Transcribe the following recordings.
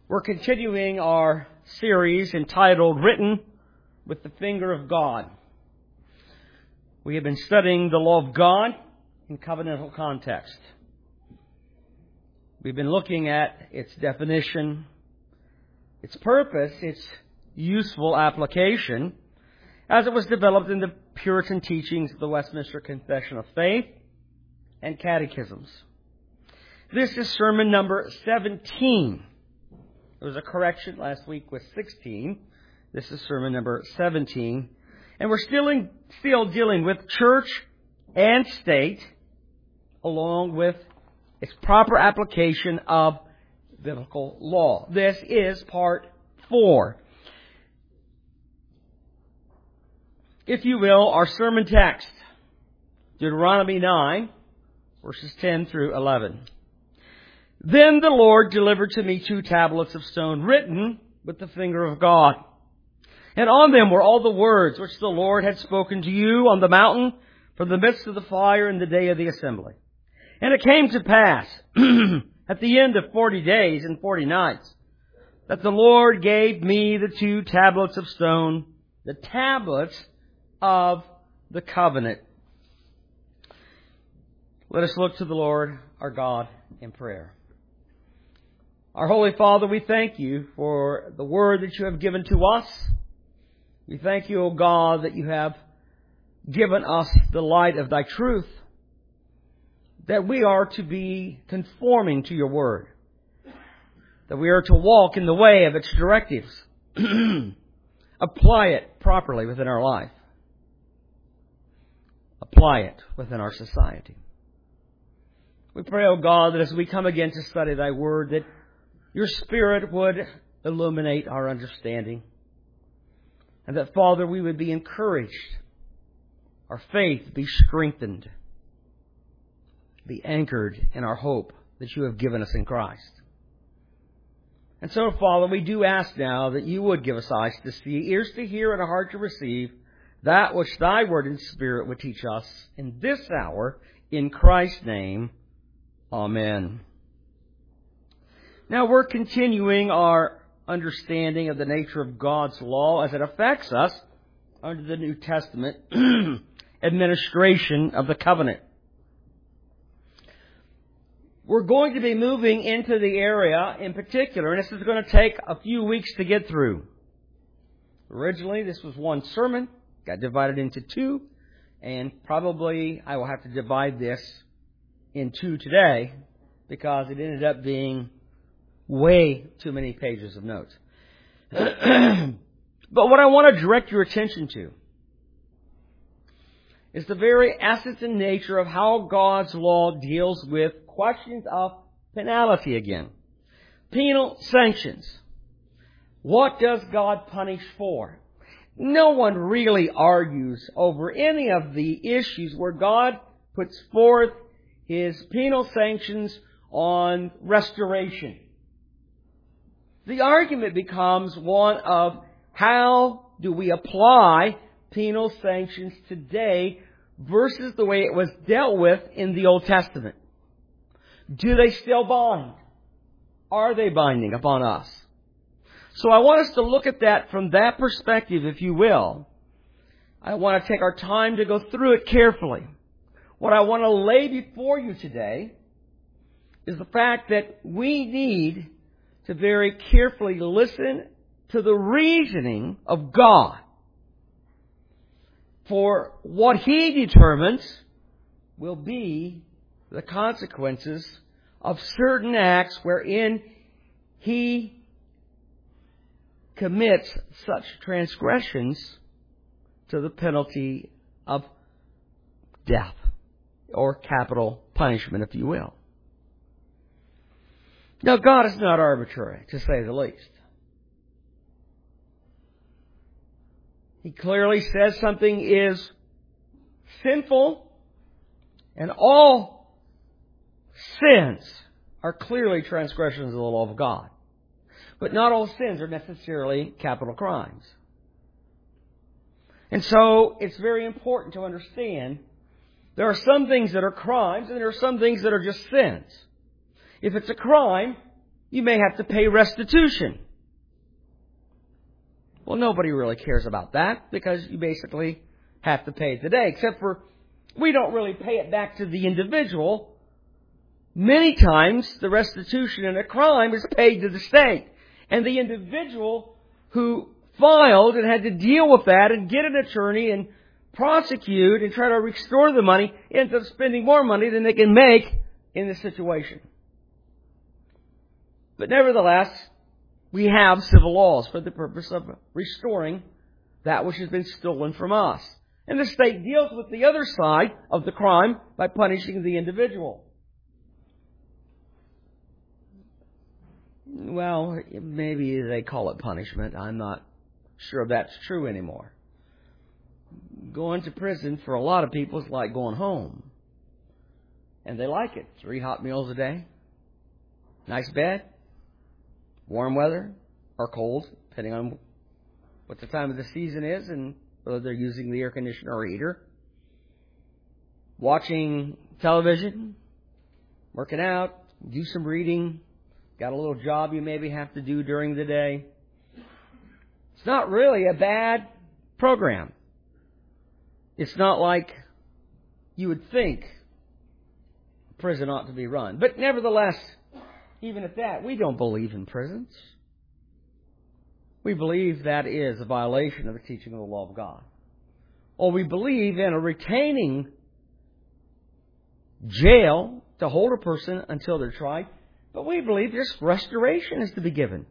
We're continuing our series entitled Written with the Finger of God. We have been studying the law of God in covenantal context. We've been looking at its definition, its purpose, its useful application, as it was developed in the Puritan teachings of the Westminster Confession of Faith and catechisms. This is sermon number 17. There was a correction last week with 16. This is sermon number 17. And we're still dealing with church and state, along with its proper application of biblical law. This is part 4. If you will, our sermon text, Deuteronomy 9, verses 10 through 11. Then the Lord delivered to me 2 tablets of stone written with the finger of God. And on them were all the words which the Lord had spoken to you on the mountain from the midst of the fire in the day of the assembly. And it came to pass at the end of 40 days and 40 nights that the Lord gave me the 2 tablets of stone, the tablets of the covenant. Let us look to the Lord our God in prayer. Our Holy Father, we thank you for the word that you have given to us. We thank you, O God, that you have given us the light of thy truth, that we are to be conforming to your word, that we are to walk in the way of its directives, apply it properly within our life, apply it within our society. We pray, O God, that as we come again to study thy word, that your Spirit would illuminate our understanding, and that, Father, we would be encouraged, our faith be strengthened, be anchored in our hope that you have given us in Christ. And so, Father, we do ask now that you would give us eyes to see, ears to hear, and a heart to receive that which thy word and Spirit would teach us in this hour. In Christ's name, amen. Now we're continuing our understanding of the nature of God's law as it affects us under the New Testament administration of the covenant. We're going to be moving into the area in particular, and this is going to take a few weeks to get through. Originally, this was one sermon, got divided into 2, and probably I will have to divide this in 2 today because it ended up being way too many pages of notes. But what I want to direct your attention to is the very essence and nature of how God's law deals with questions of penalty again. Penal sanctions. What does God punish for? No one really argues over any of the issues where God puts forth his penal sanctions on restoration. The argument becomes one of how do we apply penal sanctions today versus the way it was dealt with in the Old Testament. Do they still bind? Are they binding upon us? So I want us to look at that from that perspective, if you will. I want to take our time to go through it carefully. What I want to lay before you today is the fact that we need to very carefully listen to the reasoning of God for what He determines will be the consequences of certain acts wherein He commits such transgressions to the penalty of death or capital punishment, if you will. Now, God is not arbitrary, to say the least. He clearly says something is sinful, and all sins are clearly transgressions of the law of God. But not all sins are necessarily capital crimes. And so it's very important to understand there are some things that are crimes and there are some things that are just sins. If it's a crime, you may have to pay restitution. Well, nobody really cares about that because you basically have to pay it today, except for we don't really pay it back to the individual. Many times, the restitution in a crime is paid to the state. And the individual who filed and had to deal with that and get an attorney and prosecute and try to restore the money ends up spending more money than they can make in this situation. But nevertheless, we have civil laws for the purpose of restoring that which has been stolen from us. And the state deals with the other side of the crime by punishing the individual. Well, maybe they call it punishment. I'm not sure that's true anymore. Going to prison for a lot of people is like going home. And they like it. 3 hot meals a day. Nice bed. Warm weather or cold, depending on what the time of the season is and whether they're using the air conditioner or heater. Watching television, working out, do some reading, got a little job you maybe have to do during the day. It's not really a bad program. It's not like you would think a prison ought to be run. But nevertheless, even at that, we don't believe in prisons. We believe that is a violation of the teaching of the law of God. Or we believe in a retaining jail to hold a person until they're tried. But we believe just restoration is to be given.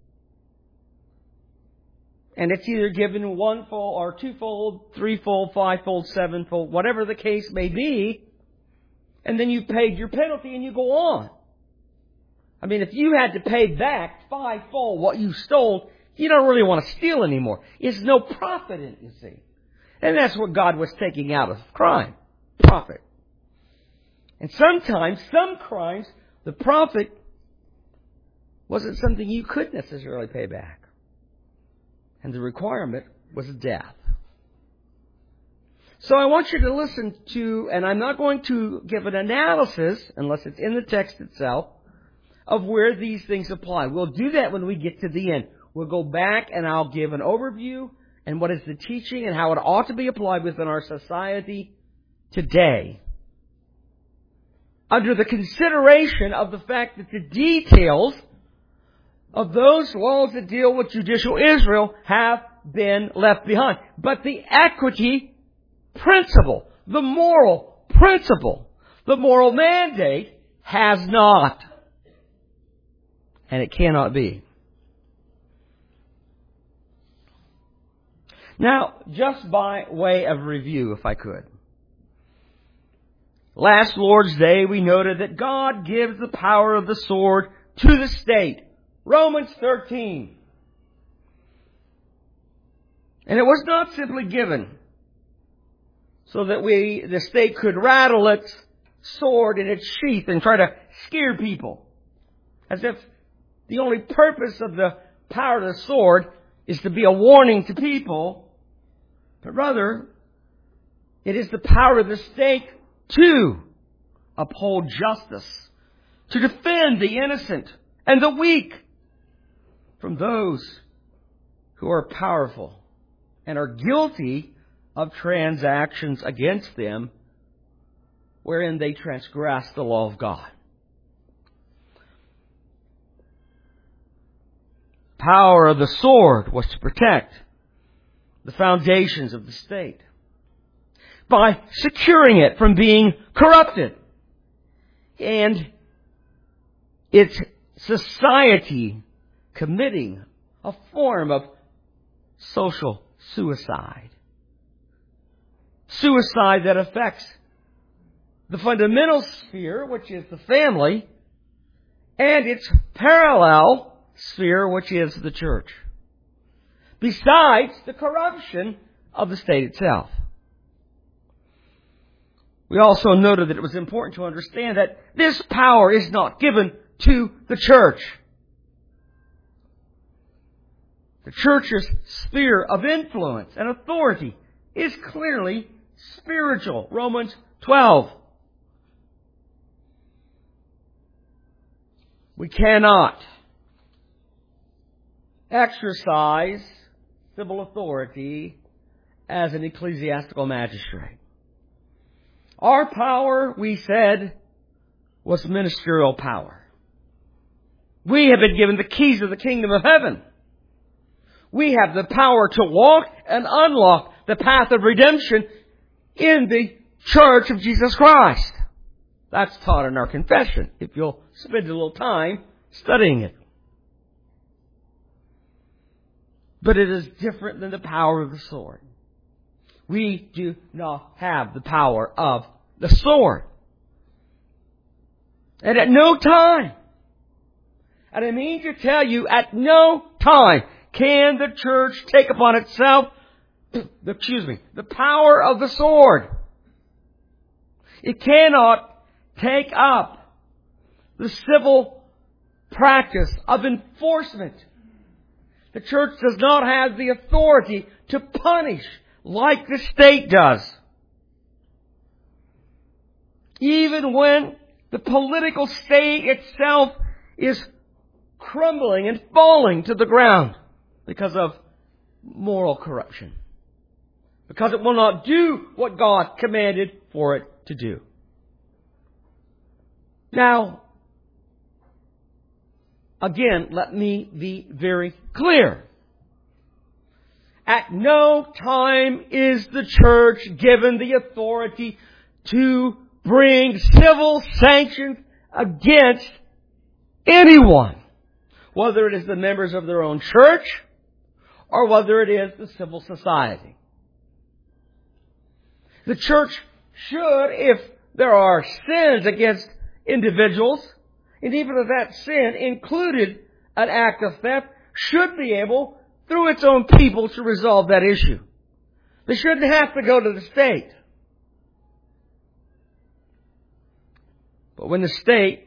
And it's either given 1-fold or 2-fold, 3-fold, 5-fold, 7-fold, whatever the case may be. And then you've paid your penalty and you go on. I mean, if you had to pay back 5-fold what you stole, you don't really want to steal anymore. It's no profit in it, you see. And that's what God was taking out of crime. Profit. And sometimes, some crimes, the profit wasn't something you could necessarily pay back. And the requirement was death. So I want you to listen to, and I'm not going to give an analysis, unless it's in the text itself, of where these things apply. We'll do that when we get to the end. We'll go back and I'll give an overview and what is the teaching and how it ought to be applied within our society today. Under the consideration of the fact that the details of those laws that deal with judicial Israel have been left behind. But the equity principle, the moral principle, the moral mandate has not. And it cannot be. Now, just by way of review, if I could. Last Lord's Day, we noted that God gives the power of the sword to the state. Romans 13. And it was not simply given so that the state could rattle its sword in its sheath and try to scare people. As if the only purpose of the power of the sword is to be a warning to people, but rather, it is the power of the state to uphold justice, to defend the innocent and the weak from those who are powerful and are guilty of transactions against them wherein they transgress the law of God. Power of the sword was to protect the foundations of the state by securing it from being corrupted and its society committing a form of social suicide. Suicide that affects the fundamental sphere, which is the family, and its parallel sphere, which is the church. Besides the corruption of the state itself. We also noted that it was important to understand that this power is not given to the church. The church's sphere of influence and authority is clearly spiritual. Romans 12. We cannot exercise civil authority as an ecclesiastical magistrate. Our power, we said, was ministerial power. We have been given the keys of the kingdom of heaven. We have the power to walk and unlock the path of redemption in the Church of Jesus Christ. That's taught in our confession, if you'll spend a little time studying it. But it is different than the power of the sword. We do not have the power of the sword. And at no time, and I mean to tell you, at no time can the church take upon itself, the power of the sword. It cannot take up the civil practice of enforcement. The church does not have the authority to punish like the state does. Even when the political state itself is crumbling and falling to the ground because of moral corruption. Because it will not do what God commanded for it to do. Now, again, let me be very clear. At no time is the church given the authority to bring civil sanctions against anyone, whether it is the members of their own church or whether it is the civil society. The church should, if there are sins against individuals, and even if that sin included an act of theft, should be able, through its own people, to resolve that issue. They shouldn't have to go to the state. But when the state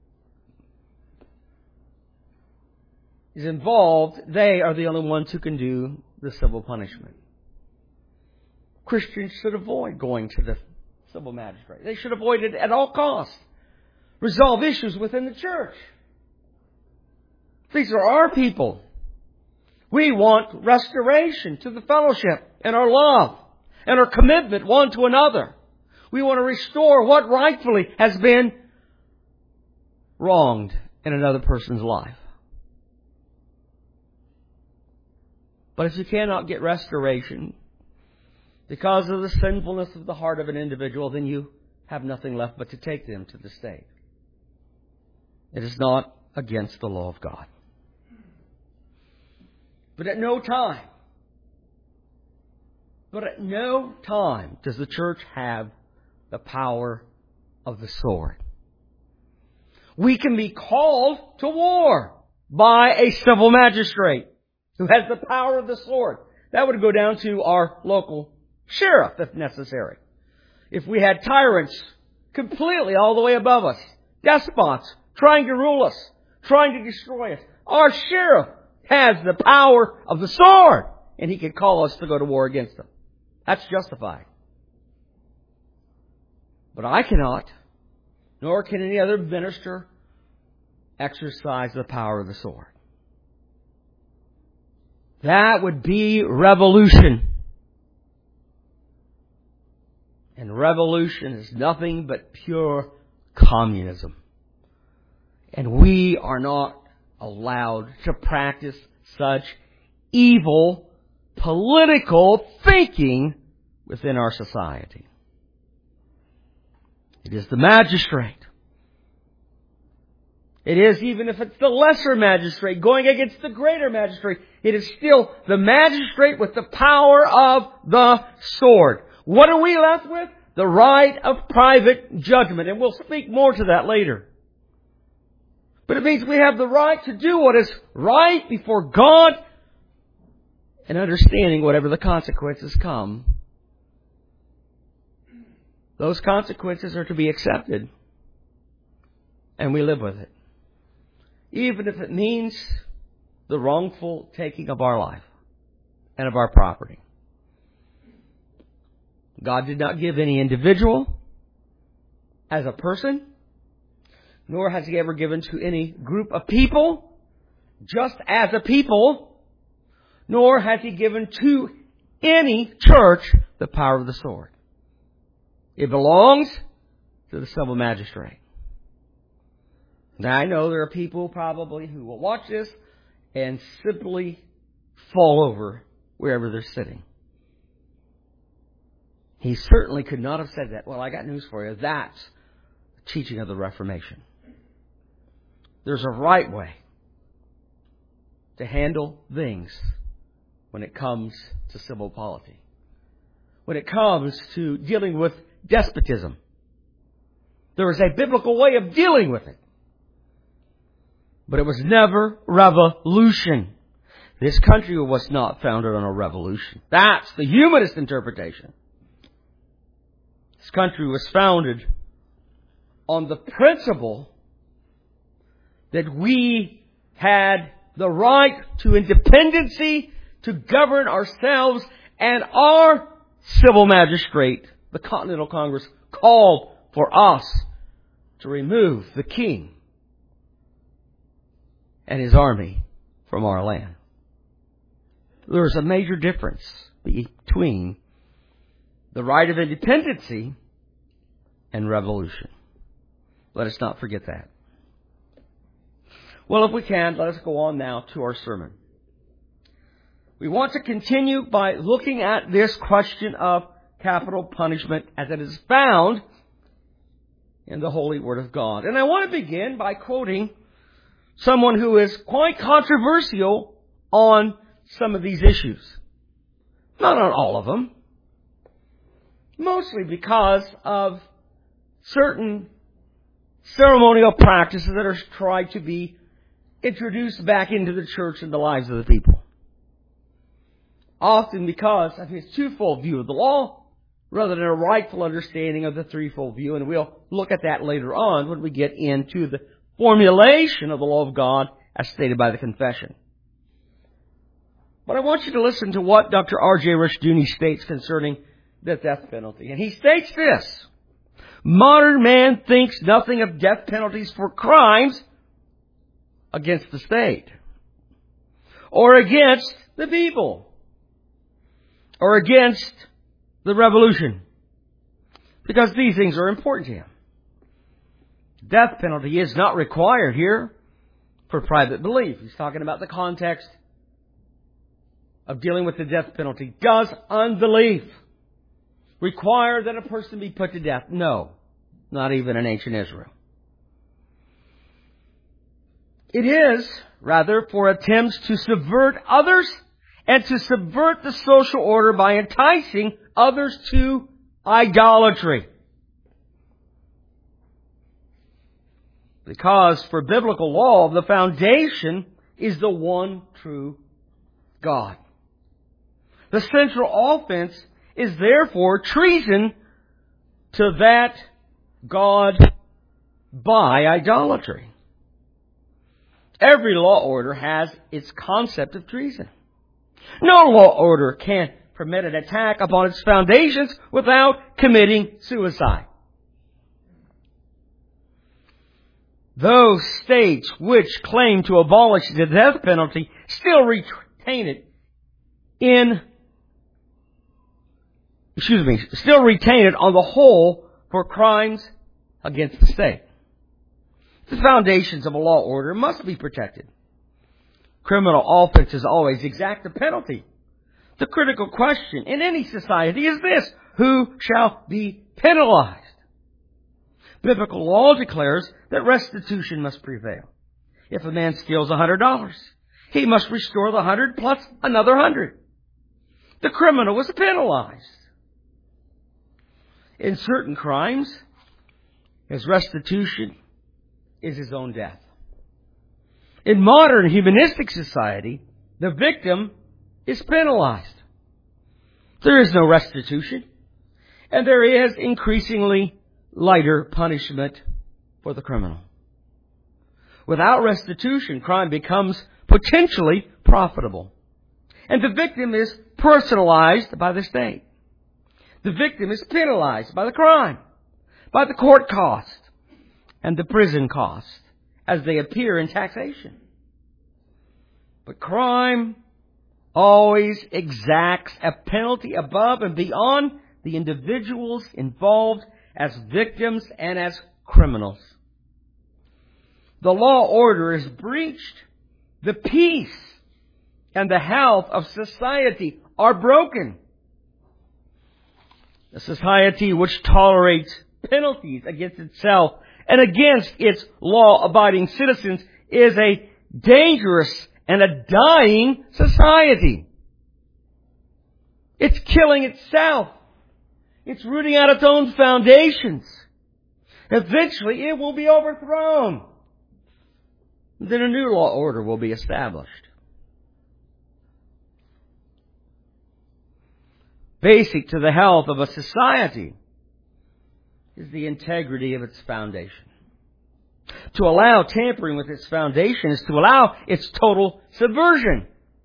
is involved, they are the only ones who can do the civil punishment. Christians should avoid going to the civil magistrate. They should avoid it at all costs. Resolve issues within the church. These are our people. We want restoration to the fellowship and our love and our commitment one to another. We want to restore what rightfully has been wronged in another person's life. But if you cannot get restoration because of the sinfulness of the heart of an individual, then you have nothing left but to take them to the state. It is not against the law of God. But at no time does the church have the power of the sword. We can be called to war by a civil magistrate who has the power of the sword. That would go down to our local sheriff if necessary. If we had tyrants completely all the way above us, despots trying to rule us, trying to destroy us, our sheriff has the power of the sword, and he can call us to go to war against them. That's justified. But I cannot, nor can any other minister, exercise the power of the sword. That would be revolution. And revolution is nothing but pure communism. And we are not allowed to practice such evil political thinking within our society. It is the magistrate. It is, even if it's the lesser magistrate going against the greater magistrate, it is still the magistrate with the power of the sword. What are we left with? The right of private judgment. And we'll speak more to that later. But it means we have the right to do what is right before God and understanding whatever the consequences come. Those consequences are to be accepted. And we live with it. Even if it means the wrongful taking of our life and of our property. God did not give any individual as a person, nor has He ever given to any group of people just as a people, nor has He given to any church the power of the sword. It belongs to the civil magistrate. Now, I know there are people probably who will watch this and simply fall over wherever they're sitting. He certainly could not have said that. Well, I got news for you. That's the teaching of the Reformation. There's a right way to handle things when it comes to civil polity. When it comes to dealing with despotism. There is a biblical way of dealing with it. But it was never revolution. This country was not founded on a revolution. That's the humanist interpretation. This country was founded on the principle that we had the right to independency, to govern ourselves, and our civil magistrate, the Continental Congress, called for us to remove the king and his army from our land. There's a major difference between the right of independency and revolution. Let us not forget that. Well, if we can, let us go on now to our sermon. We want to continue by looking at this question of capital punishment as it is found in the Holy Word of God. And I want to begin by quoting someone who is quite controversial on some of these issues. Not on all of them. Mostly because of certain ceremonial practices that are tried to be introduced back into the church and the lives of the people. Often because of his twofold view of the law, rather than a rightful understanding of the threefold view. And we'll look at that later on when we get into the formulation of the law of God as stated by the confession. But I want you to listen to what Dr. R.J. Rushdoony states concerning the death penalty. And he states this: modern man thinks nothing of death penalties for crimes against the state, or against the people, or against the revolution, because these things are important to him. Death penalty is not required here for private belief. He's talking about the context of dealing with the death penalty. Does unbelief require that a person be put to death? No, not even in ancient Israel. It is, rather, for attempts to subvert others and to subvert the social order by enticing others to idolatry. Because for biblical law, the foundation is the one true God. The central offense is therefore treason to that God by idolatry. Every law order has its concept of treason. No law order can permit an attack upon its foundations without committing suicide. Those states which claim to abolish the death penalty still retain it on the whole for crimes against the state. The foundations of a law order must be protected. Criminal offenses always exact a penalty. The critical question in any society is this: who shall be penalized? Biblical law declares that restitution must prevail. If a man steals $100, he must restore the 100 plus another 100. The criminal was penalized. In certain crimes, his restitution is his own death. In modern humanistic society, the victim is penalized. There is no restitution, and there is increasingly lighter punishment for the criminal. Without restitution, crime becomes potentially profitable, and the victim is personalized by the state. The victim is penalized by the crime, by the court cost, and the prison cost as they appear in taxation. But crime always exacts a penalty above and beyond the individuals involved as victims and as criminals. The law order is breached. The peace and the health of society are broken. A society which tolerates penalties against itself and against its law-abiding citizens is a dangerous and a dying society. It's killing itself. It's rooting out its own foundations. Eventually it will be overthrown. Then a new law order will be established. Basic to the health of a society is the integrity of its foundation. To allow tampering with its foundation is to allow its total subversion.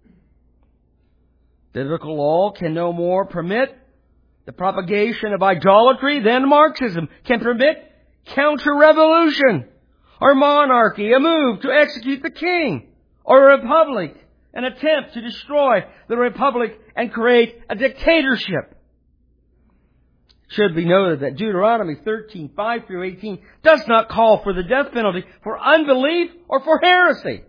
Biblical law can no more permit the propagation of idolatry than Marxism can permit counter-revolution or monarchy, a move to execute the king, or a republic, an attempt to destroy the republic and create a dictatorship. It should be noted that Deuteronomy 13:5-18 does not call for the death penalty for unbelief or for heresy.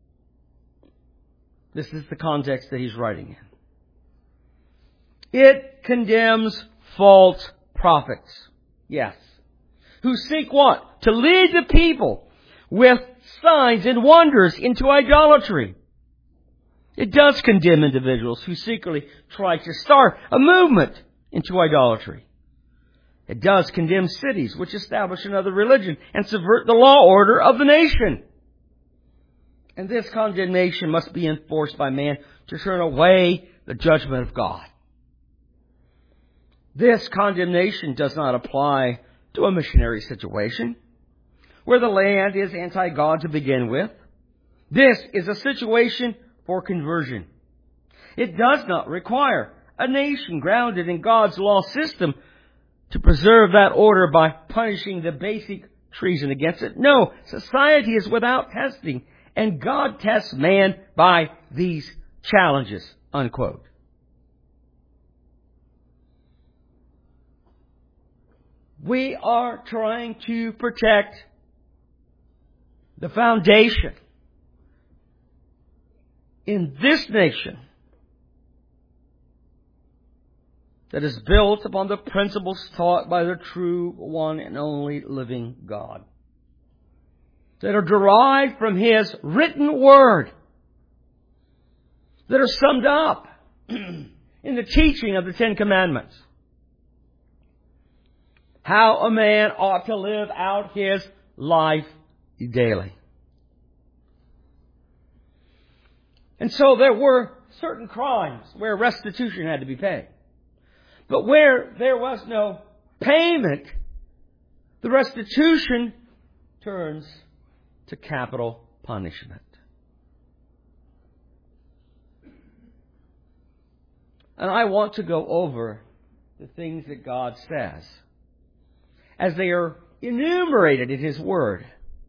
This is the context that he's writing in. It condemns false prophets. Yes. Who seek what? To lead the people with signs and wonders into idolatry. It does condemn individuals who secretly try to start a movement into idolatry. It does condemn cities which establish another religion and subvert the law order of the nation. And this condemnation must be enforced by man to turn away the judgment of God. This condemnation does not apply to a missionary situation where the land is anti-God to begin with. This is a situation for conversion. It does not require a nation grounded in God's law system to preserve that order by punishing the basic treason against it. No, society is without testing, and God tests man by these challenges, unquote. We are trying to protect the foundation in this nation that is built upon the principles taught by the true one and only living God, that are derived from His written Word, that are summed up in the teaching of the Ten Commandments. How a man ought to live out his life daily. And so there were certain crimes where restitution had to be paid. But where there was no payment, the restitution turns to capital punishment. And I want to go over the things that God says as they are enumerated in His Word,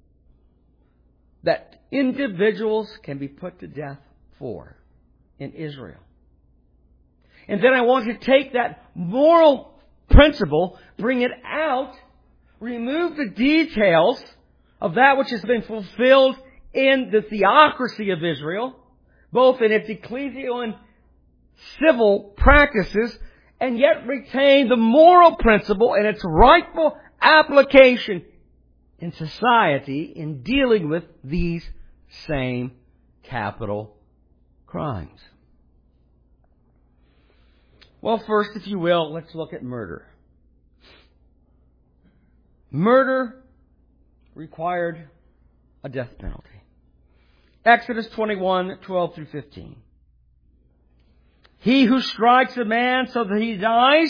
that individuals can be put to death for in Israel. And then I want to take that moral principle, bring it out, remove the details of that which has been fulfilled in the theocracy of Israel, both in its ecclesial and civil practices, and yet retain the moral principle and its rightful application in society in dealing with these same capital crimes. Well, first, if you will, let's look at murder. Murder required a death penalty. Exodus 21:12-15. He who strikes a man so that he dies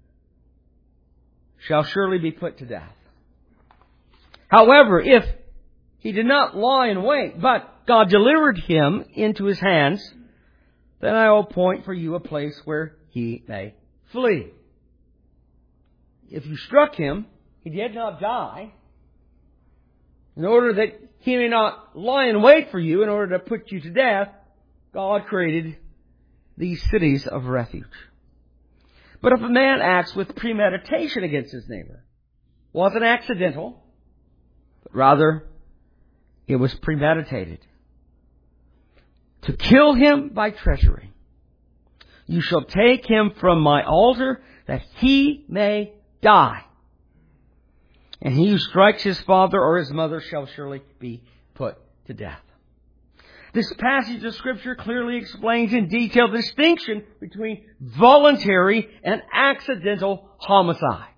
shall surely be put to death. However, if he did not lie in wait, but God delivered him into his hands, then I will appoint for you a place where he may flee. If you struck him, he did not die. In order that he may not lie in wait for you, in order to put you to death, God created these cities of refuge. But if a man acts with premeditation against his neighbor, wasn't accidental, but rather it was premeditated. To kill him by treachery. You shall take him from my altar that he may die. And he who strikes his father or his mother shall surely be put to death. This passage of Scripture clearly explains in detail the distinction between voluntary and accidental homicide.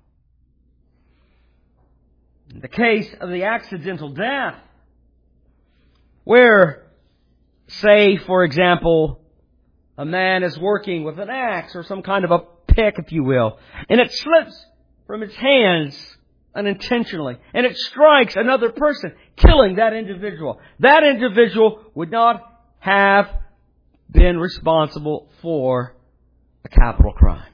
In the case of the accidental death, where, say, for example, a man is working with an axe or some kind of a pick, if you will, and it slips from his hands unintentionally, and it strikes another person, killing that individual. That individual would not have been responsible for a capital crime.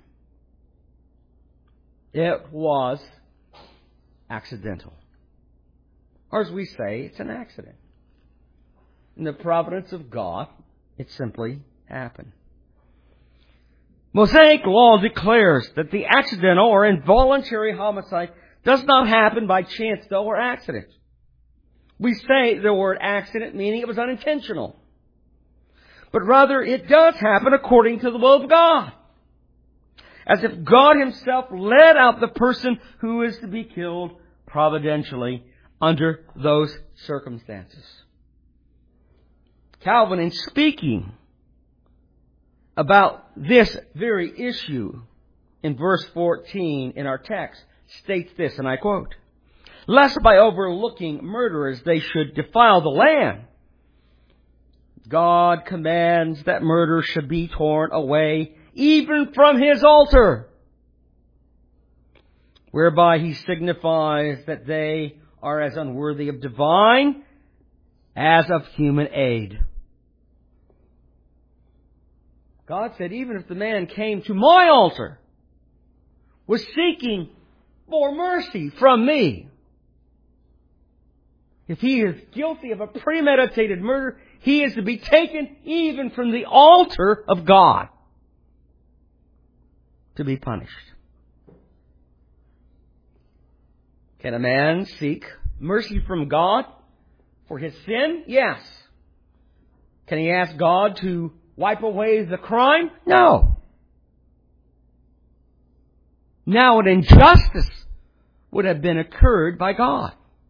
It was accidental. Or as we say, it's an accident. In the providence of God, it simply happened. Mosaic law declares that the accidental or involuntary homicide does not happen by chance, though, or accident. We say the word accident meaning it was unintentional. But rather, it does happen according to the will of God. As if God Himself led out the person who is to be killed providentially under those circumstances. Calvin, in speaking about this very issue in verse 14 in our text, states this, and I quote, "Lest by overlooking murderers they should defile the land, God commands that murder should be torn away even from His altar, whereby He signifies that they are as unworthy of divine as of human aid." God said, even if the man came to my altar, was seeking for mercy from me, if he is guilty of a premeditated murder, he is to be taken even from the altar of God to be punished. Can a man seek mercy from God for his sin? Yes. Can he ask God to wipe away the crime? No. Now an injustice would have been occurred by God,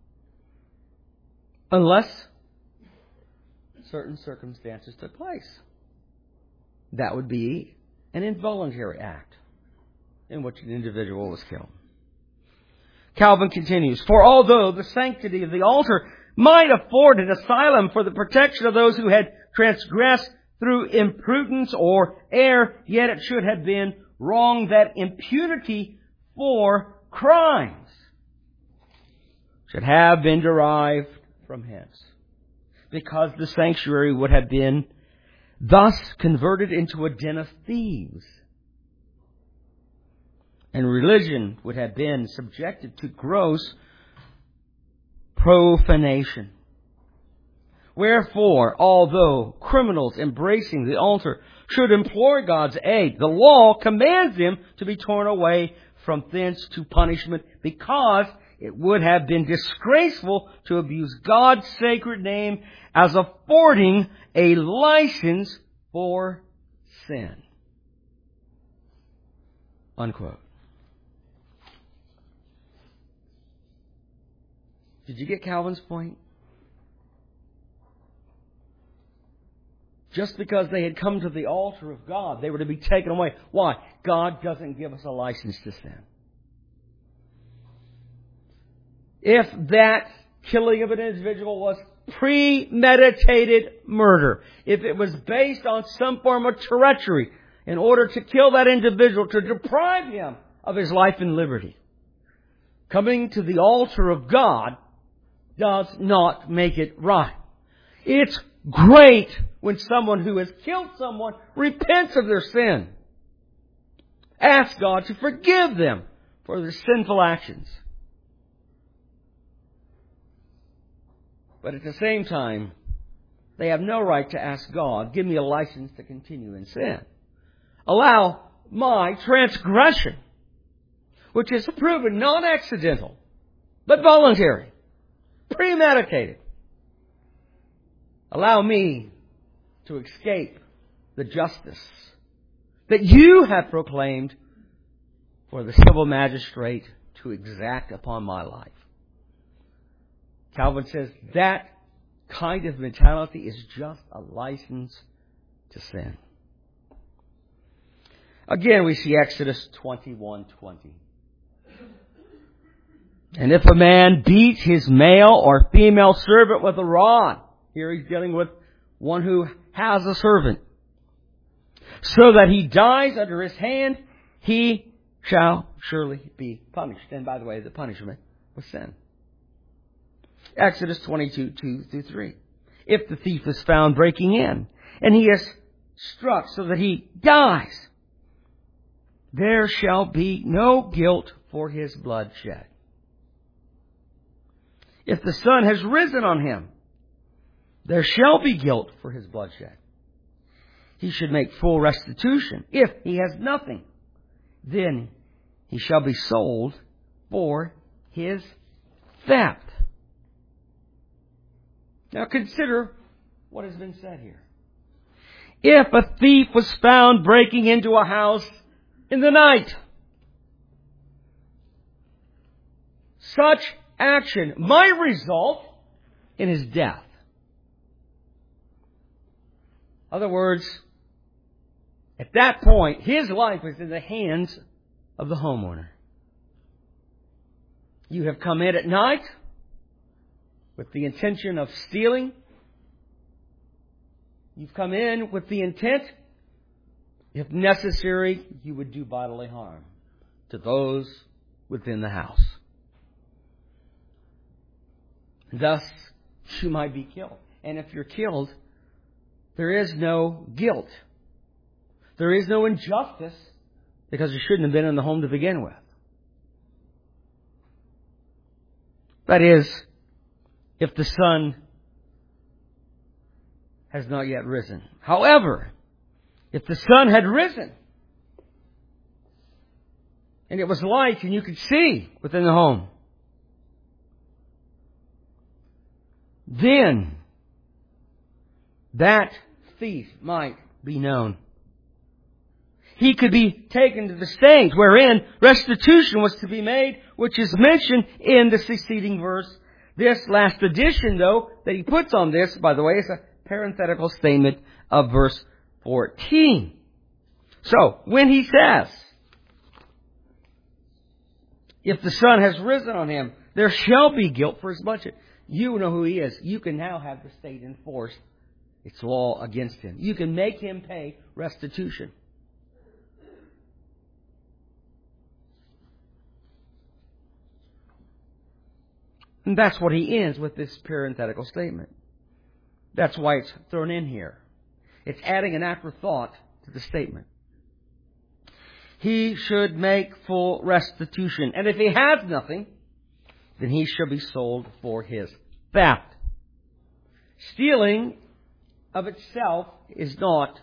unless certain circumstances took place. That would be an involuntary act in which an individual was killed. Calvin continues, "For although the sanctity of the altar might afford an asylum for the protection of those who had transgressed through imprudence or error, yet it should have been wrong that impunity for crimes should have been derived from hence, because the sanctuary would have been thus converted into a den of thieves, and religion would have been subjected to gross profanation. Wherefore, although criminals embracing the altar should implore God's aid, the law commands them to be torn away from thence to punishment, because it would have been disgraceful to abuse God's sacred name as affording a license for sin." Unquote. Did you get Calvin's point? Just because they had come to the altar of God, they were to be taken away. Why? God doesn't give us a license to sin. If that killing of an individual was premeditated murder, if it was based on some form of treachery in order to kill that individual, to deprive him of his life and liberty, coming to the altar of God does not make it right. It's great when someone who has killed someone repents of their sin. Ask God to forgive them for their sinful actions. But at the same time, They have no right to ask God, give me a license to continue in sin. Allow my transgression, which is proven non-accidental, but voluntary, premeditated. Allow me to escape the justice that you have proclaimed for the civil magistrate to exact upon my life. Calvin says that kind of mentality is just a license to sin. Again, we see Exodus 21:20. And if a man beat his male or female servant with a rod, here he's dealing with one who has a servant, so that he dies under his hand, he shall surely be punished. And by the way, the punishment was sin. Exodus 22:2-3. If the thief is found breaking in, and he is struck so that he dies, there shall be no guilt for his blood shed. If the sun has risen on him, there shall be guilt for his bloodshed. He should make full restitution. If he has nothing, then he shall be sold for his theft. Now consider what has been said here. If a thief was found breaking into a house in the night, such action might result in his death. In other words, at that point, his life is in the hands of the homeowner. You have come in at night with the intention of stealing. You've come in with the intent, if necessary, you would do bodily harm to those within the house. Thus, you might be killed. And if you're killed, there is no guilt. There is no injustice because you shouldn't have been in the home to begin with. That is, if the sun has not yet risen. However, if the sun had risen and it was light and you could see within the home, then that thief might be known. He could be taken to the stage wherein restitution was to be made, which is mentioned in the succeeding verse. This last addition, though, that he puts on this, by the way, is a parenthetical statement of verse 14. So, when he says, if the sun has risen on him, there shall be guilt for his bloodshed. You know who he is. You can now have the state enforce its law against him. You can make him pay restitution. And that's what he ends with this parenthetical statement. That's why it's thrown in here. It's adding an afterthought to the statement. He should make full restitution. And if he has nothing, then he shall be sold for his theft. Stealing of itself is not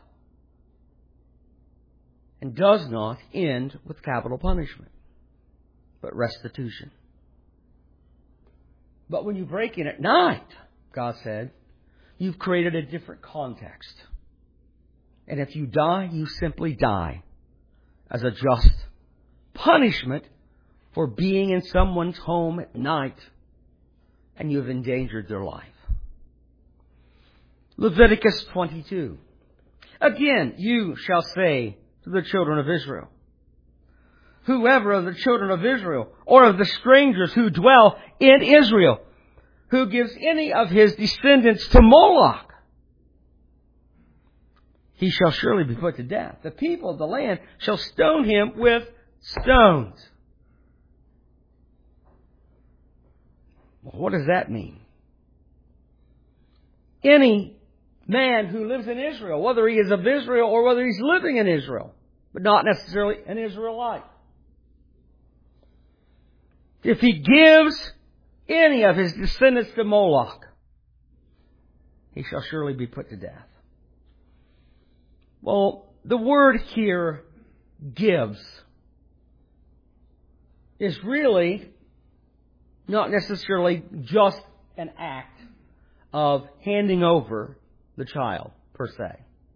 and does not end with capital punishment, but restitution. But when you break in at night, God said, you've created a different context. And if you die, you simply die as a just punishment for being in someone's home at night and you have endangered their life. Leviticus 22. Again, you shall say to the children of Israel, whoever of the children of Israel or of the strangers who dwell in Israel, who gives any of his descendants to Moloch, he shall surely be put to death. The people of the land shall stone him with stones. Well, what does that mean? Any man who lives in Israel, whether he is of Israel or whether he's living in Israel, but not necessarily an Israelite, if he gives any of his descendants to Moloch, he shall surely be put to death. Well, the word here, gives, is really not necessarily just an act of handing over the child, per se.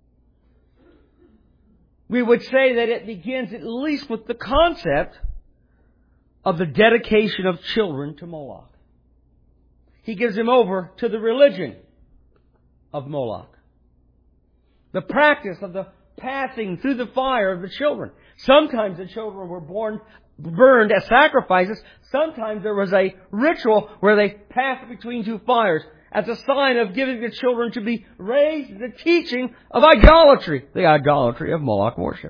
We would say that it begins at least with the concept of the dedication of children to Moloch. He gives them over to the religion of Moloch. The practice of the passing through the fire of the children. Sometimes the children were burned as sacrifices. Sometimes there was a ritual where they passed between two fires as a sign of giving the children to be raised in the teaching of idolatry, the idolatry of Moloch worship.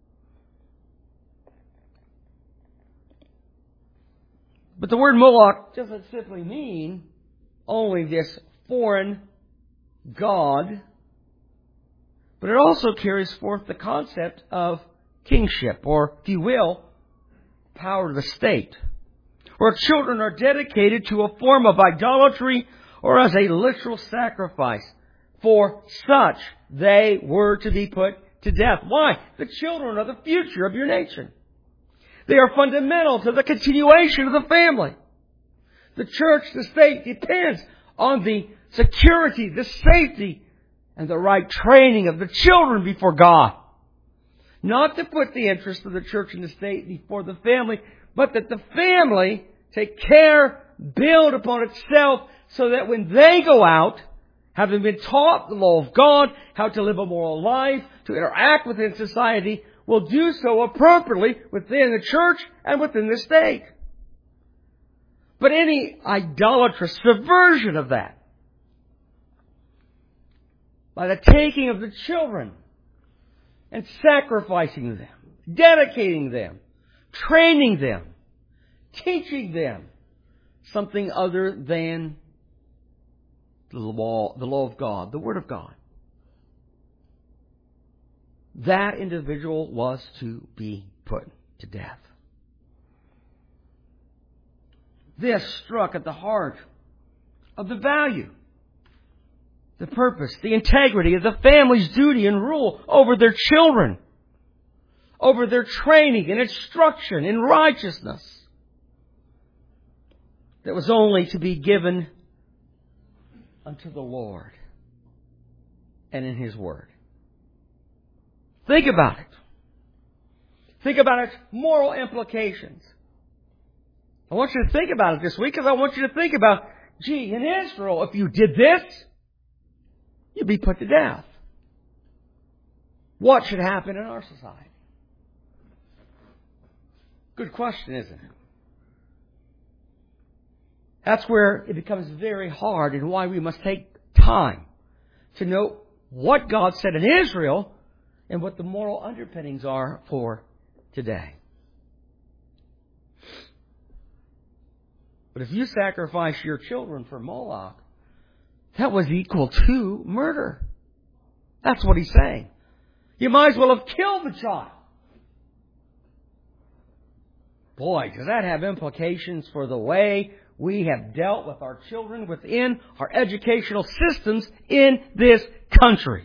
But the word Moloch doesn't simply mean only this foreign god, but it also carries forth the concept of kingship, or, if you will, power of the state, where children are dedicated to a form of idolatry or as a literal sacrifice. For such they were to be put to death. Why? The children are the future of your nation. They are fundamental to the continuation of the family. The church, the state, depends on the security, the safety, and the right training of the children before God. Not to put the interest of the church and the state before the family, but that the family take care, build upon itself, so that when they go out, having been taught the law of God, how to live a moral life, to interact within society, will do so appropriately within the church and within the state. But any idolatrous subversion of that, by the taking of the children and sacrificing them, dedicating them, training them, teaching them something other than the law of God, the Word of God, that individual was to be put to death. This struck at the heart of the value, the purpose, the integrity of the family's duty and rule over their children, over their training and instruction in righteousness, that was only to be given unto the Lord and in His Word. Think about it. Think about its moral implications. I want you to think about it this week, because I want you to think about, in Israel, if you did this, you'd be put to death. What should happen in our society? Good question, isn't it? That's where it becomes very hard, and why we must take time to know what God said in Israel and what the moral underpinnings are for today. But if you sacrifice your children for Moloch, that was equal to murder. That's what he's saying. You might as well have killed the child. Boy, does that have implications for the way we have dealt with our children within our educational systems in this country.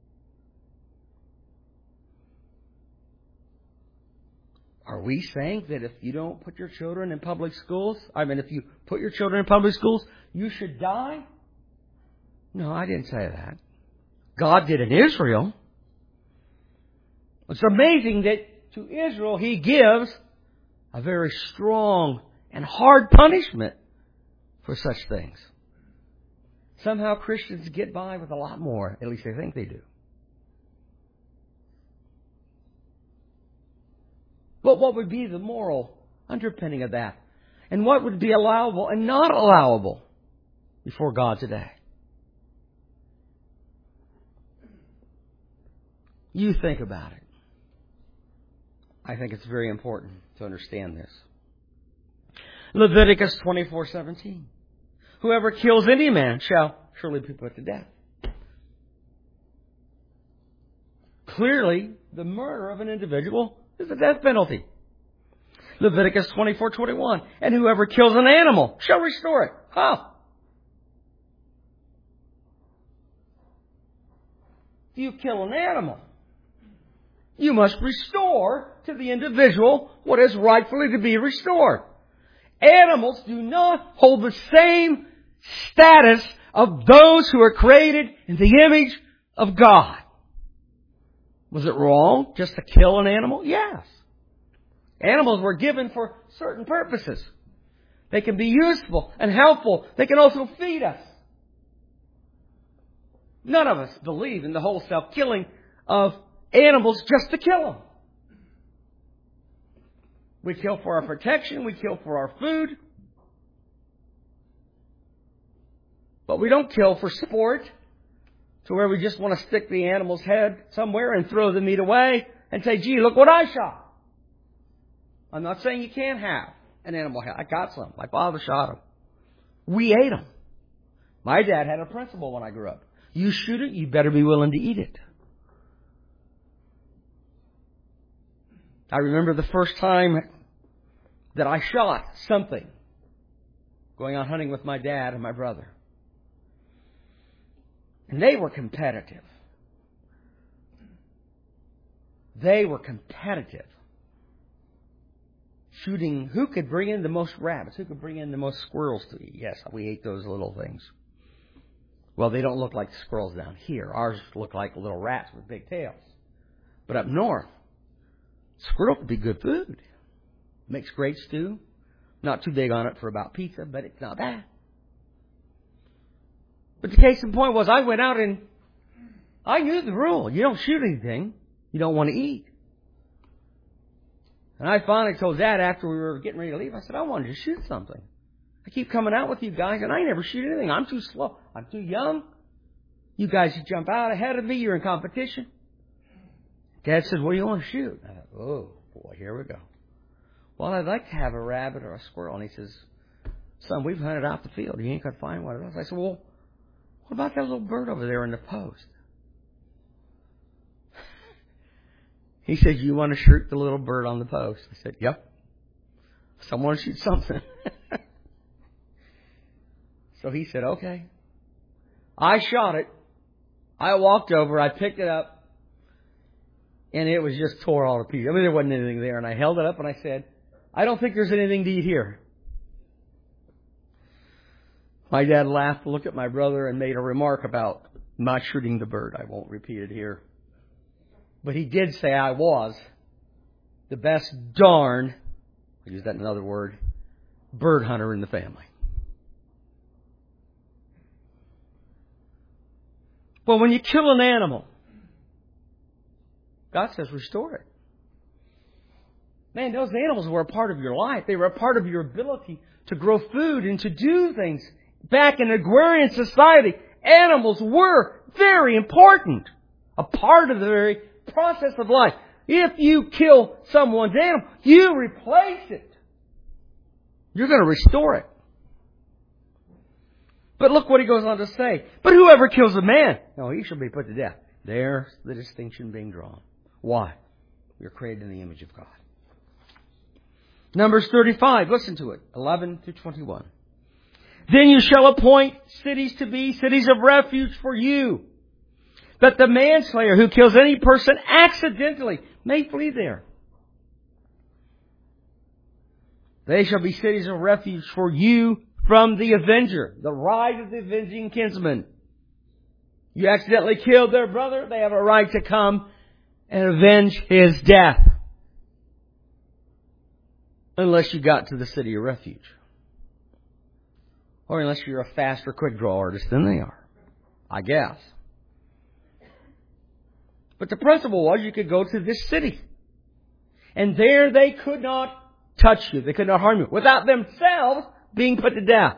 Are we saying that if you don't put your children in public schools, if you put your children in public schools, you should die? No, I didn't say that. God did in Israel. It's amazing that to Israel He gives a very strong and hard punishment for such things. Somehow Christians get by with a lot more. At least they think they do. But what would be the moral underpinning of that? And what would be allowable and not allowable before God today? You think about it. I think it's very important to understand this. Leviticus 24:17. Whoever kills any man shall surely be put to death. Clearly, the murder of an individual is a death penalty. Leviticus 24:21. And whoever kills an animal shall restore it. How? you kill an animal, you must restore to the individual what is rightfully to be restored. Animals do not hold the same status of those who are created in the image of God. Was it wrong just to kill an animal? Yes. Animals were given for certain purposes. They can be useful and helpful. They can also feed us. None of us believe in the wholesale killing of animals just to kill them. We kill for our protection. We kill for our food. But we don't kill for sport, to where we just want to stick the animal's head somewhere and throw the meat away and say, gee, look what I shot. I'm not saying you can't have an animal head. I got some. My father shot them. We ate them. My dad had a principle when I grew up. You shoot it, you better be willing to eat it. I remember the first time that I shot something going out hunting with my dad and my brother. And they were competitive. They were competitive. Shooting who could bring in the most rabbits, who could bring in the most squirrels to eat. Yes, we ate those little things. Well, they don't look like squirrels down here. Ours look like little rats with big tails. But up north, squirrel could be good food. Makes great stew. Not too big on it for about pizza, but it's not bad. But the case in point was I went out and I knew the rule. You don't shoot anything you don't want to eat. And I finally told Dad after we were getting ready to leave, I said, I wanted to shoot something. I keep coming out with you guys and I never shoot anything. I'm too slow. I'm too young. You guys jump out ahead of me. You're in competition. Dad said, what do you want to shoot? I thought, oh, boy, here we go. Well, I'd like to have a rabbit or a squirrel. And he says, son, we've hunted out the field. You ain't going to find one of those. I said, well, what about that little bird over there in the post? He said, you want to shoot the little bird on the post? I said, yep. Someone shoot something. So he said, okay. I shot it. I walked over. I picked it up. And it was just tore all to pieces. I mean, there wasn't anything there. And I held it up and I said, I don't think there's anything to eat here. My dad laughed, looked at my brother, and made a remark about not shooting the bird. I won't repeat it here. But he did say I was the best darn, I'll use that in another word, bird hunter in the family. Well, when you kill an animal, God says restore it. Man, those animals were a part of your life. They were a part of your ability to grow food and to do things. Back in agrarian society, animals were very important. A part of the very process of life. If you kill someone's animal, you replace it. You're going to restore it. But look what he goes on to say. But whoever kills a man, no, he shall be put to death. There's the distinction being drawn. Why? You're created in the image of God. Numbers 35, listen to it, 11 to 21. Then you shall appoint cities to be cities of refuge for you, that the manslayer who kills any person accidentally may flee there. They shall be cities of refuge for you from the avenger, the right of the avenging kinsman. You accidentally killed their brother, they have a right to come and avenge his death. Unless you got to the city of refuge. Or unless you're a faster quick draw artist than they are. I guess. But the principle was you could go to this city. And there they could not touch you. They could not harm you. Without themselves being put to death.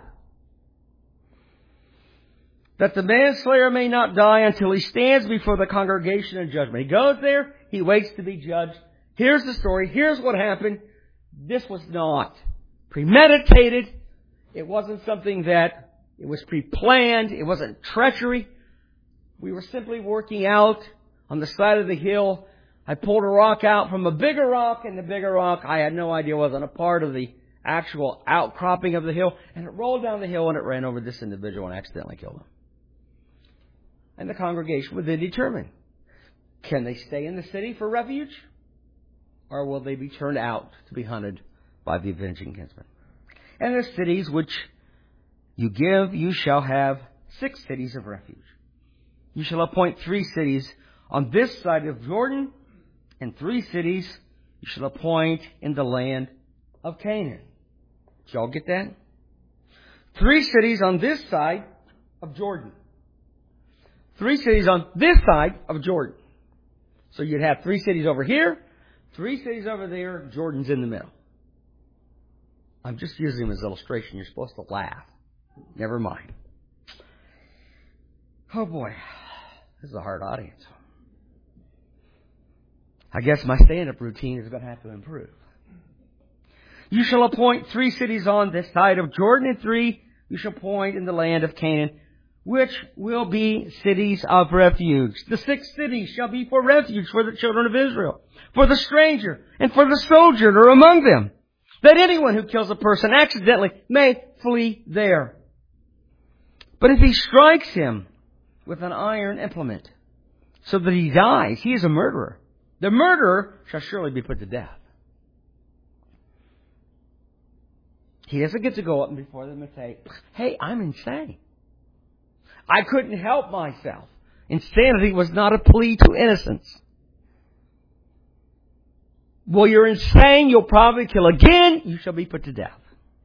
That the manslayer may not die until he stands before the congregation in judgment. He goes there. He waits to be judged. Here's the story. Here's what happened. This was not premeditated. It wasn't something that it was pre-planned. It wasn't treachery. We were simply working out on the side of the hill. I pulled a rock out from a bigger rock, and the bigger rock I had no idea wasn't a part of the actual outcropping of the hill. And it rolled down the hill and it ran over this individual and accidentally killed him. And the congregation would then determine, Can they stay in the city for refuge? Or will they be turned out to be hunted by the avenging kinsman? And the cities which you give, you shall have 6 cities of refuge. You shall appoint 3 cities on this side of Jordan, and 3 cities you shall appoint in the land of Canaan. Did y'all get that? 3 cities on this side of Jordan. 3 cities on this side of Jordan. So you'd have 3 cities over here, 3 cities over there, Jordan's in the middle. I'm just using them as illustration. You're supposed to laugh. Never mind. Oh boy, this is a hard audience. I guess my stand-up routine is going to have to improve. You shall appoint 3 cities on this side of Jordan, and 3 you shall appoint in the land of Canaan, which will be cities of refuge. The 6 cities shall be for refuge for the children of Israel, for the stranger, and for the sojourner among them, that anyone who kills a person accidentally may flee there. But if he strikes him with an iron implement, so that he dies, he is a murderer. The murderer shall surely be put to death. He doesn't get to go up before them and say, hey, I'm insane. I couldn't help myself. Insanity was not a plea to innocence. Well, you're insane. You'll probably kill again. You shall be put to death.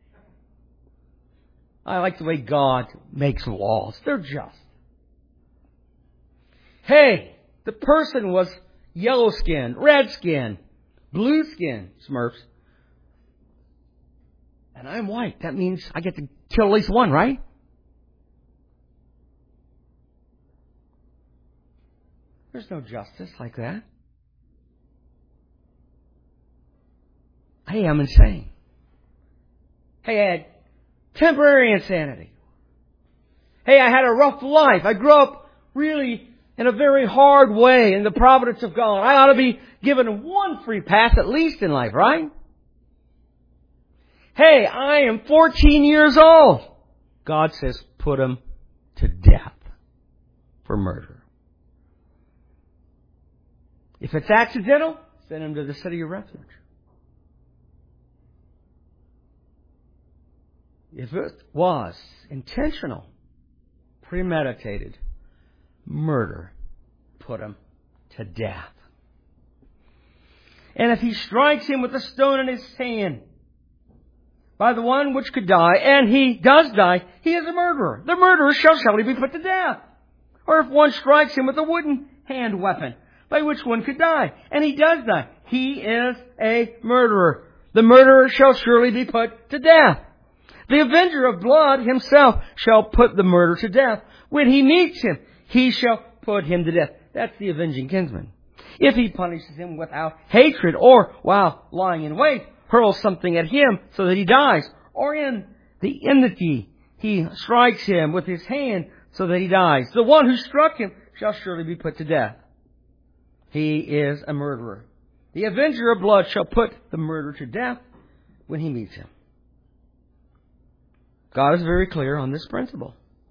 I like the way God makes laws. They're just. Hey, the person was yellow skin, red skin, blue skin, Smurfs. And I'm white. That means I get to kill at least one, right? There's no justice like that. Hey, I'm insane. Hey, I had temporary insanity. Hey, I had a rough life. I grew up really in a very hard way in the providence of God. I ought to be given one free pass at least in life, right? Hey, I am 14 years old. God says, put him to death for murder. If it's accidental, send him to the city of refuge. If it was intentional, premeditated murder, put him to death. And if he strikes him with a stone in his hand, by the one which could die, and he does die, he is a murderer. The murderer shall surely be put to death. Or if one strikes him with a wooden hand weapon, by which one could die, and he does die, he is a murderer. The murderer shall surely be put to death. The avenger of blood himself shall put the murderer to death. When he meets him, he shall put him to death. That's the avenging kinsman. If he punishes him without hatred, or while lying in wait, hurls something at him so that he dies, or in the enmity, he strikes him with his hand so that he dies. The one who struck him shall surely be put to death. He is a murderer. The avenger of blood shall put the murderer to death when he meets him. God is very clear on this principle.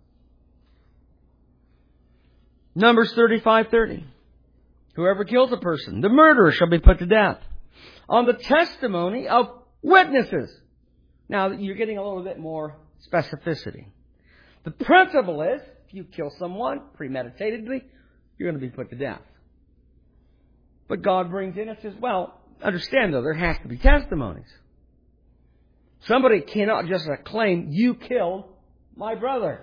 Numbers 35:30. Whoever kills a person, the murderer shall be put to death on the testimony of witnesses. Now, you're getting a little bit more specificity. The principle is, if you kill someone premeditatedly, you're going to be put to death. But God brings in and says, well, understand though, there has to be testimonies. Somebody cannot just claim, you killed my brother.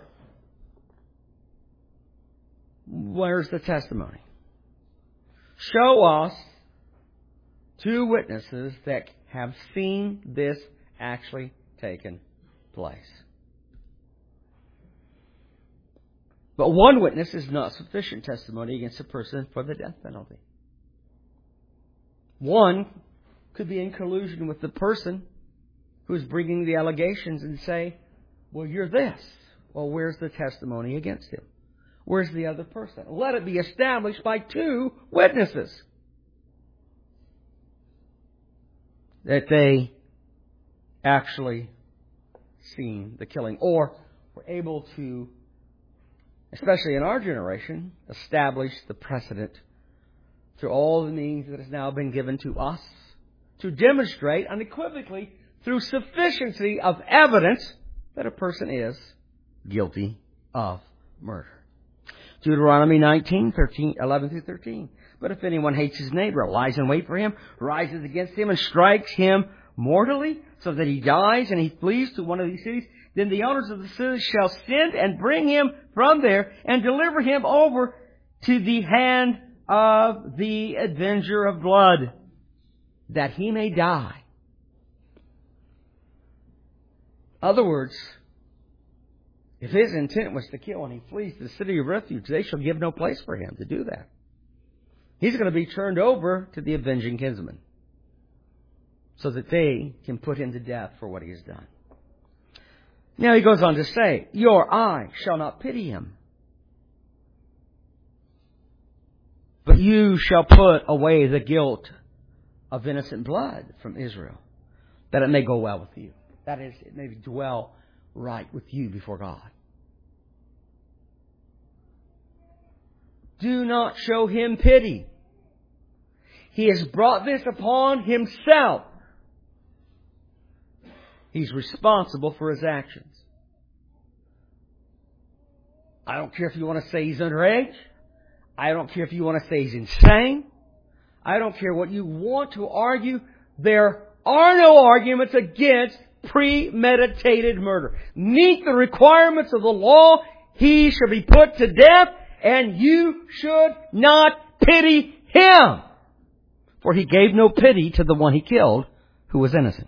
Where's the testimony? Show us 2 witnesses that have seen this actually taken place. But one witness is not sufficient testimony against a person for the death penalty. One could be in collusion with the person who's bringing the allegations and say, well, you're this. Well, where's the testimony against him? Where's the other person? Let it be established by 2 witnesses that they actually seen the killing, or were able to, especially in our generation, establish the precedent through all the means that has now been given to us to demonstrate unequivocally through sufficiency of evidence that a person is guilty of murder. Deuteronomy 19:11-13. But if anyone hates his neighbor, lies in wait for him, rises against him, and strikes him mortally, so that he dies, and he flees to one of these cities, then the owners of the city shall send and bring him from there, and deliver him over to the hand of the avenger of blood, that he may die. In other words, if his intent was to kill and he flees to the city of refuge, they shall give no place for him to do that. He's going to be turned over to the avenging kinsman, so that they can put him to death for what he has done. Now he goes on to say, your eye shall not pity him, but you shall put away the guilt of innocent blood from Israel, that it may go well with you. That is, it may dwell right with you before God. Do not show him pity. He has brought this upon himself. He's responsible for his actions. I don't care if you want to say he's underage. I don't care if you want to say he's insane. I don't care what you want to argue. There are no arguments against premeditated murder. Meet the requirements of the law. He shall be put to death, and you should not pity him. For he gave no pity to the one he killed, who was innocent.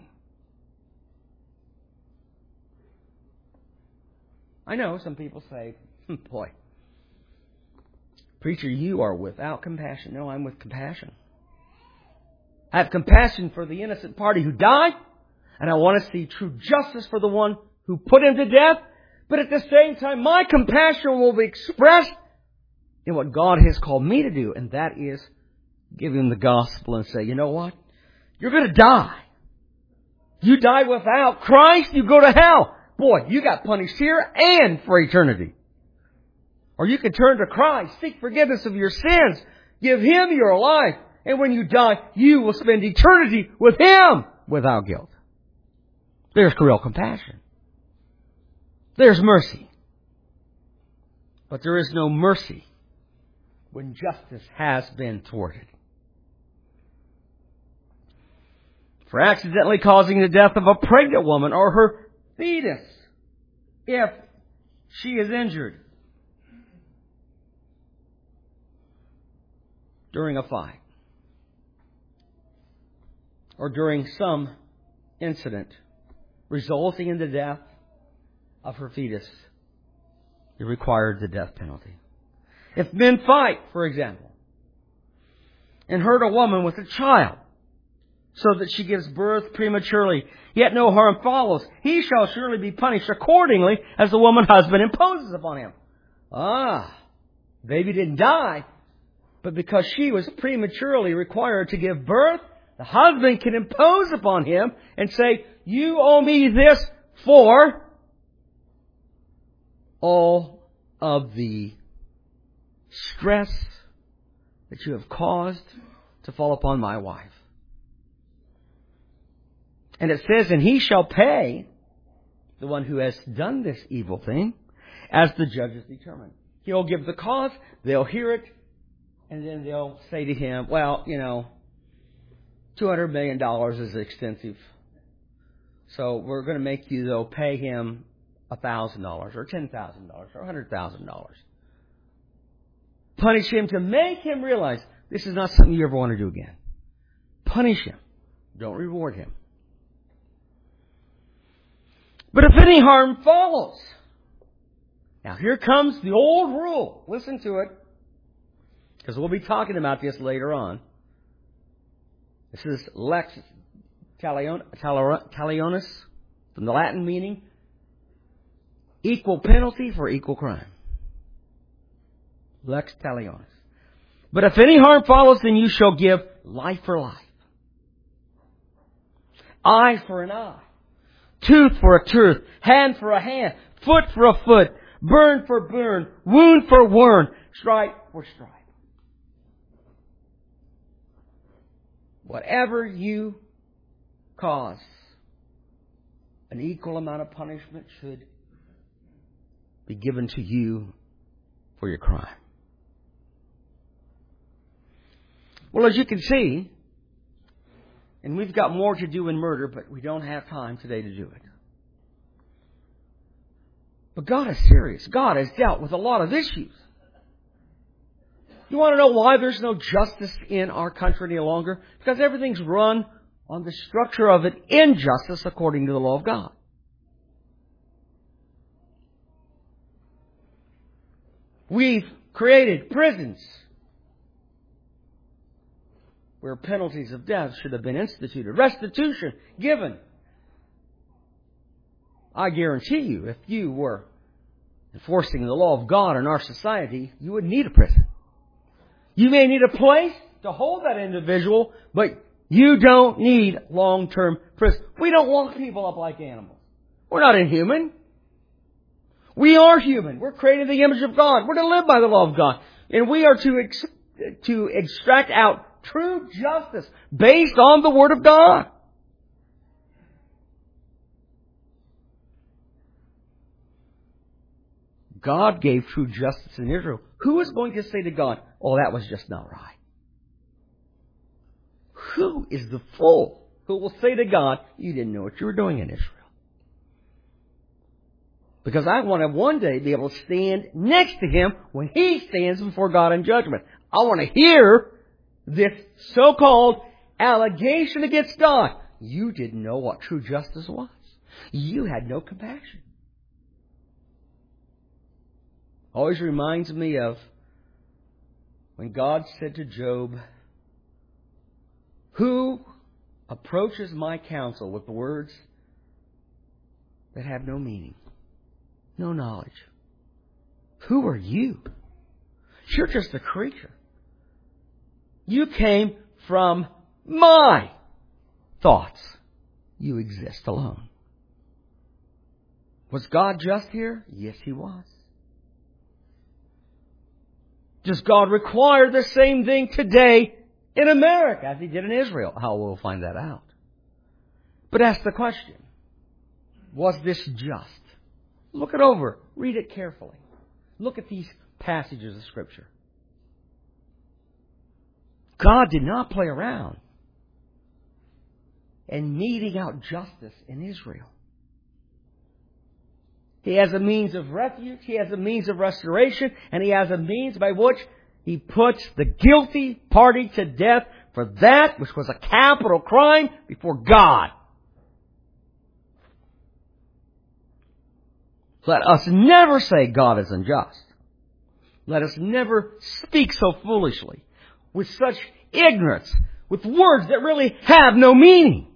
I know some people say, boy, preacher, you are without compassion. No, I'm with compassion. I have compassion for the innocent party who died, and I want to see true justice for the one who put him to death. But at the same time, my compassion will be expressed in what God has called me to do, and that is give him the gospel and say, you know what? You're going to die. You die without Christ, you go to hell. Boy, you got punished here and for eternity. Or you can turn to Christ, seek forgiveness of your sins, give him your life, and when you die, you will spend eternity with him without guilt. There's real compassion. There's mercy. But there is no mercy when justice has been thwarted. For accidentally causing the death of a pregnant woman or her fetus, if she is injured during a fight or during some incident resulting in the death of her fetus, it required the death penalty. If men fight, for example, and hurt a woman with a child, so that she gives birth prematurely, yet no harm follows, he shall surely be punished accordingly as the woman's husband imposes upon him. Baby didn't die, but because she was prematurely required to give birth, the husband can impose upon him and say, you owe me this for all of the stress that you have caused to fall upon my wife. And it says, and he shall pay the one who has done this evil thing as the judges determine. He'll give the cause, they'll hear it, and then they'll say to him, well, $200 million is extensive. So we're going to make you, though, pay him $1,000 or $10,000 or $100,000. Punish him to make him realize this is not something you ever want to do again. Punish him. Don't reward him. But if any harm follows, now here comes the old rule. Listen to it, because we'll be talking about this later on. This is lex talionis, from the Latin meaning equal penalty for equal crime. Lex talionis. But if any harm follows, then you shall give life for life, eye for an eye, tooth for a tooth, hand for a hand, foot for a foot, burn for burn, wound for wound, stripe for stripe. whatever you cause, an equal amount of punishment should be given to you for your crime. Well, as you can see, and we've got more to do in murder, but we don't have time today to do it. But God is serious. God has dealt with a lot of issues. You want to know why there's no justice in our country any longer? Because everything's run on the structure of an injustice according to the law of God. We've created prisons where penalties of death should have been instituted. Restitution given. I guarantee you, if you were enforcing the law of God in our society, you would need a prison. You may need a place to hold that individual, but you don't need long-term prison. We don't lock people up like animals. We're not inhuman. We are human. We're created in the image of God. We're to live by the law of God. And we are to extract out true justice based on the Word of God. God gave true justice in Israel. Who is going to say to God, oh, that was just not right? Who is the fool who will say to God, you didn't know what you were doing in Israel? Because I want to one day be able to stand next to Him when He stands before God in judgment. I want to hear this so-called allegation against God. You didn't know what true justice was. You had no compassion. Always reminds me of when God said to Job, who approaches my counsel with the words that have no meaning, no knowledge? Who are you? You're just a creature. You came from my thoughts. You exist alone. Was God just here? Yes, He was. Does God require the same thing today in America as He did in Israel? How we'll find that out. But ask the question, was this just? Look it over. Read it carefully. Look at these passages of Scripture. God did not play around in meting out justice in Israel. He has a means of refuge, He has a means of restoration, and He has a means by which He puts the guilty party to death for that which was a capital crime before God. Let us never say God is unjust. Let us never speak so foolishly, with such ignorance, with words that really have no meaning.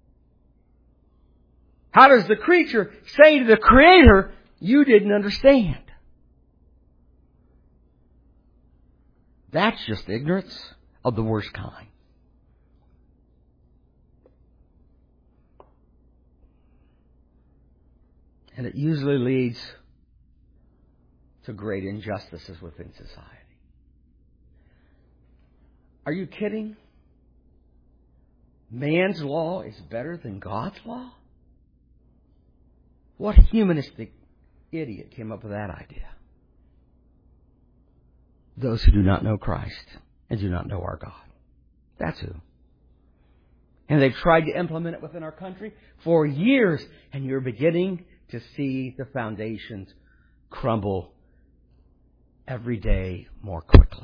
How does the creature say to the Creator, you didn't understand? That's just ignorance of the worst kind. And it usually leads to great injustices within society. Are you kidding? Man's law is better than God's law? What humanistic idiot came up with that idea? Those who do not know Christ and do not know our God. That's who. And they've tried to implement it within our country for years, and you're beginning to see the foundations crumble every day more quickly.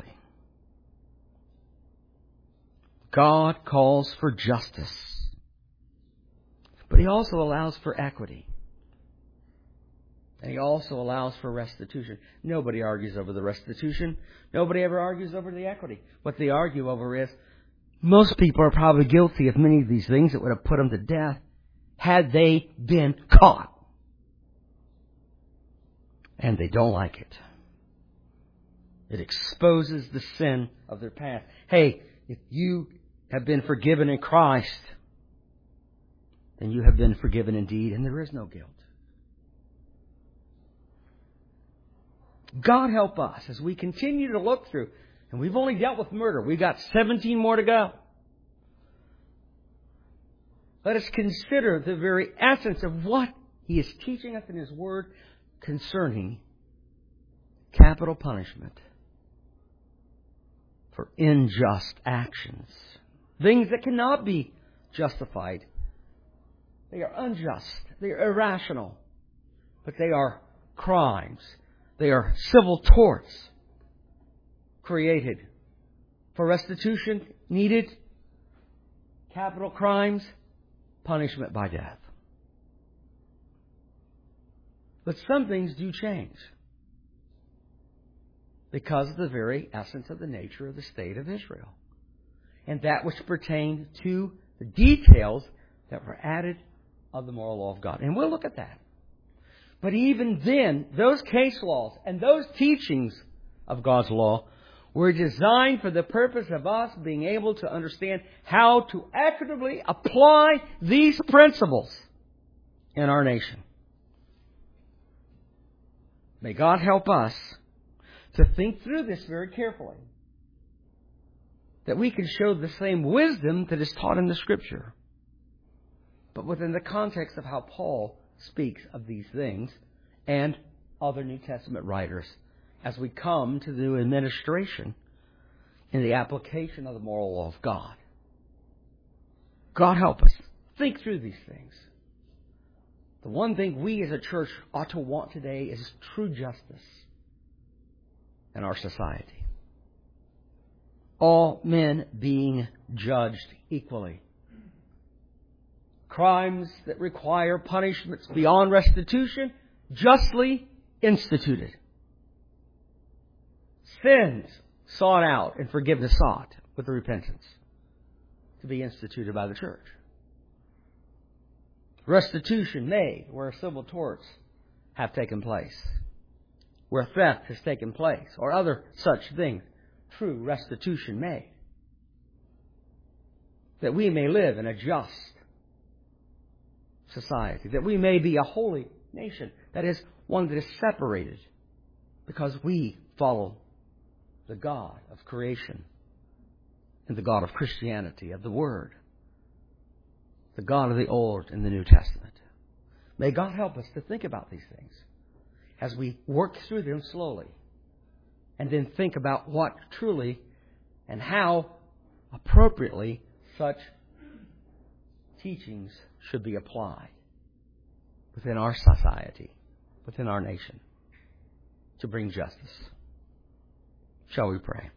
God calls for justice, but He also allows for equity. And He also allows for restitution. Nobody argues over the restitution. Nobody ever argues over the equity. What they argue over is, most people are probably guilty of many of these things that would have put them to death had they been caught. And they don't like it. It exposes the sin of their past. Hey, if you have been forgiven in Christ, then you have been forgiven indeed, and there is no guilt. God help us as we continue to look through. And we've only dealt with murder. We've got 17 more to go. let us consider the very essence of what He is teaching us in His Word concerning capital punishment for unjust actions. Things that cannot be justified. They are unjust. They are irrational. But they are crimes. They are civil torts created for restitution needed. Capital crimes, punishment by death. But some things do change because of the very essence of the nature of the state of Israel. And that which pertained to the details that were added of the moral law of God. And we'll look at that. But even then, those case laws and those teachings of God's law were designed for the purpose of us being able to understand how to equitably apply these principles in our nation. May God help us to think through this very carefully, that we can show the same wisdom that is taught in the Scripture, but within the context of how Paul speaks of these things and other New Testament writers as we come to the administration and the application of the moral law of God. God help us think through these things. The one thing we as a church ought to want today is true justice in our society. All men being judged equally. Crimes that require punishments beyond restitution, justly instituted. Sins sought out and forgiveness sought with repentance to be instituted by the church. Restitution made where civil torts have taken place, where theft has taken place, or other such things. True restitution made, that we may live in a just society, that we may be a holy nation, that is, one that is separated because we follow the God of creation and the God of Christianity, of the Word, the God of the Old and the New Testament. May God help us to think about these things as we work through them slowly, and then think about what truly and how appropriately such teachings should be applied within our society, within our nation, to bring justice. Shall we pray?